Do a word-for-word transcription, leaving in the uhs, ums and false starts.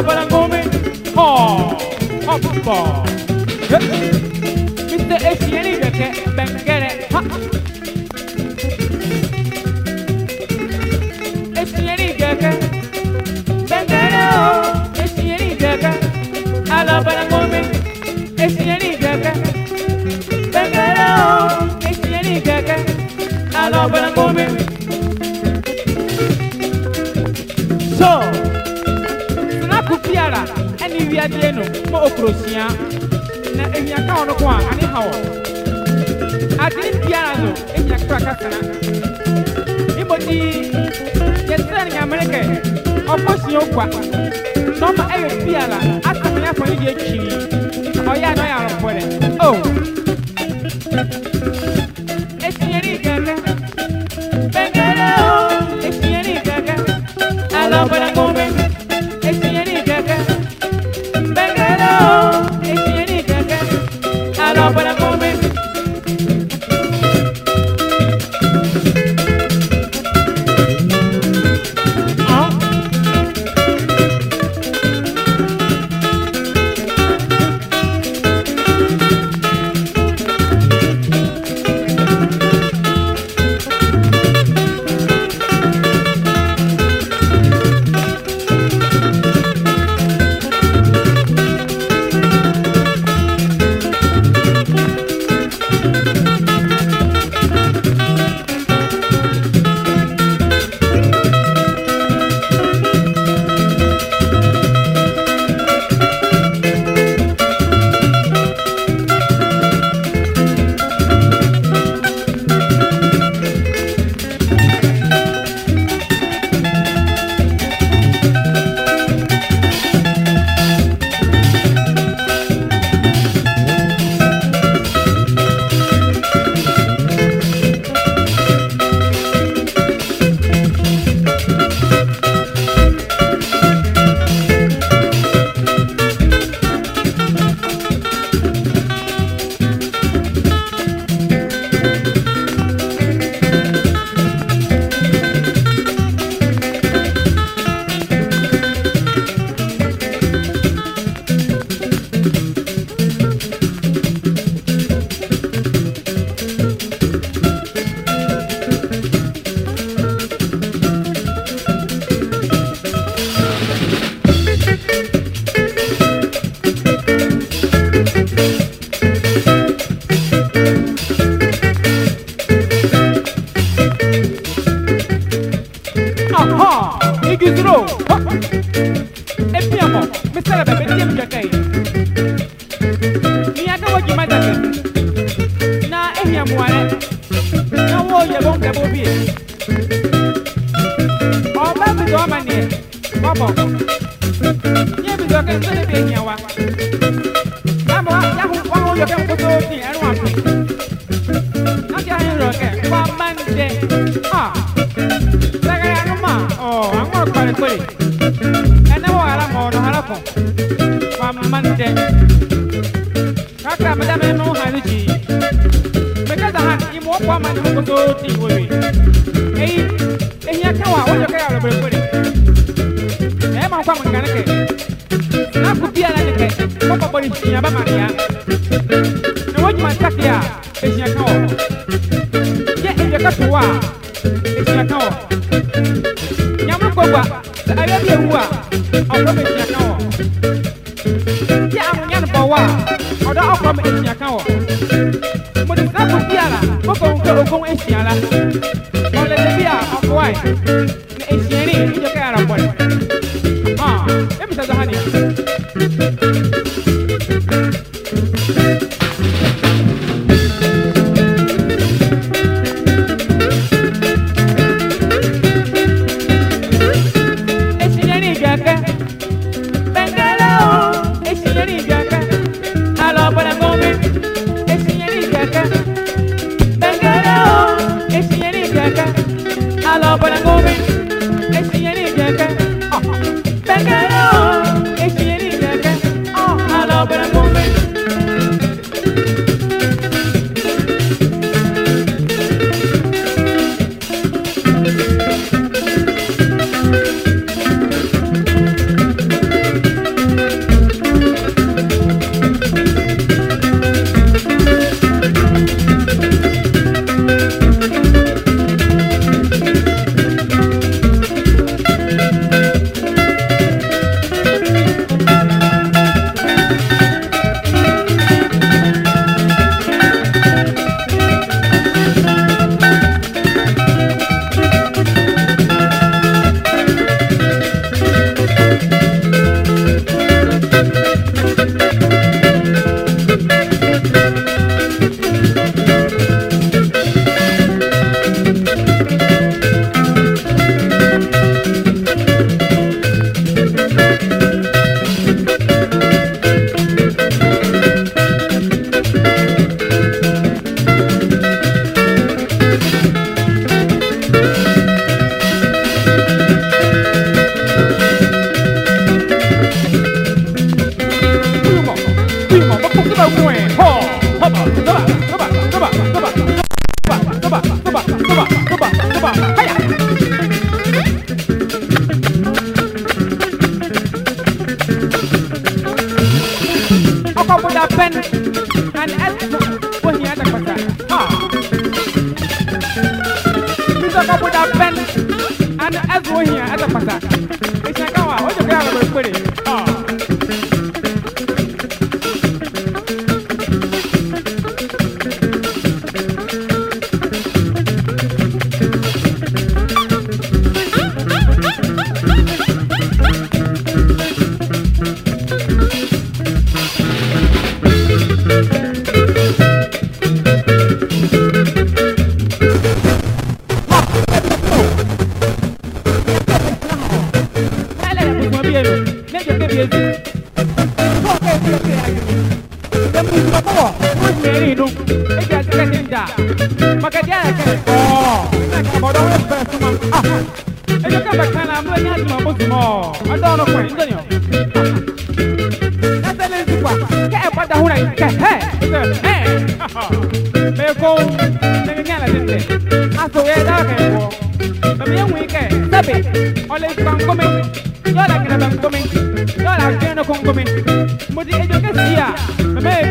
Hello, but I'm going. Oh, hop, ball. Mister Asiani, Bengare, Asiani, Bengare, Asiani, hello, but I'm going. Asiani, Bengare, Asiani, hello, but I'm going. So, Piara, and if you are Deno, more Crocia, and if you are count of one, anyhow. I didn't piano in your cracker. Anybody get sending America, of course, your quack. Some every piano, after me for you, cheese. Oh, yeah, no, I am for it. Oh, it's the any gaga. Bengalo, it's the any gaga. I love what I'm going. Hello, but I'm going. Hello, but I'm going. do here at the pasa. It's like our other guy was pretty. Oh. Come